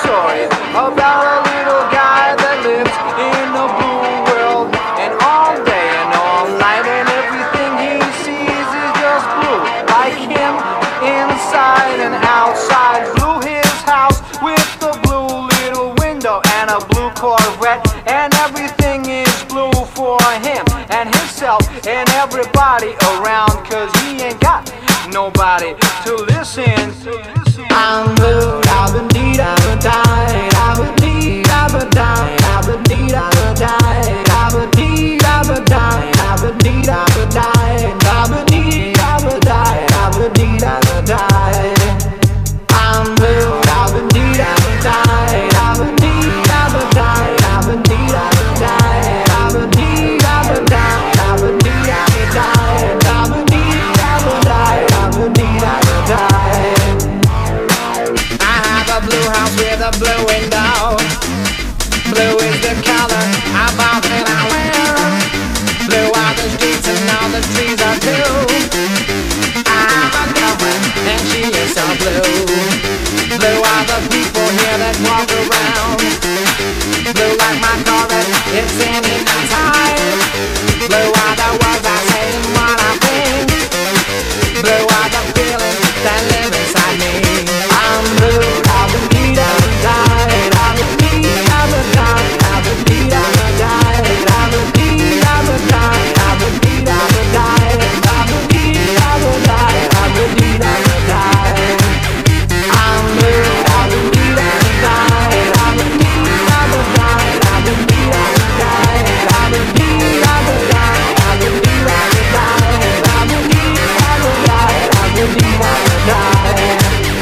story about a little guy that lives in a blue world, and all day and all night, and everything he sees is just blue, like him, inside and outside. Blue his house with a blue little window and a blue Corvette, and everything is blue for him and himself and everybody around, 'cause he ain't got nobody to listen. I'm blue, I've been deed, I've been died, I've been deed, I've been died, I've been deed, I've been died, I've been deed, I've been died, I've been deed, I've been died, I've been deed, I've been died, I've been deed, I've been died. I'm blue, I've been deed, I've been died, I've been deed, I've been died, I've been deed, I've been died, I've been deed, I've been died, I've been deed, I've been died, I've been deed, I've been died, I've been deed, I've been died. I have a blue house with a blue window. Blue is the color I bought and I wear. Blue are the streets and all the trees are blue. I have a girlfriend and she is so blue. Blue are the people here that walk around. Blue like my Corvette, it's any time. Blue are the words I say and what I think. Blue are the feelings that live inside me. I'm blue, I've been deed, I've been died, I've been deed, I've been died, I've been deed, I've been died, I've been deed, I've been died, I've been deed, I've been died, I've been deed, I've been died, I've been deed, I've been died. I'm blue, I've been deed, I've been died, I've been deed, I've been died, I've been deed, I've been died, I've been deed, I've been died, I've been deed, I've been died, I've been deed, I've been died, I've been deed, I've been died.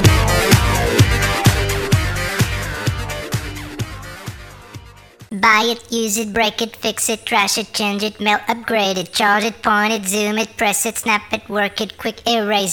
Buy it, use it, break it, fix it, trash it, change it, mail, upgrade it, charge it, point it, zoom it, press it, snap it, work it, quick erase it.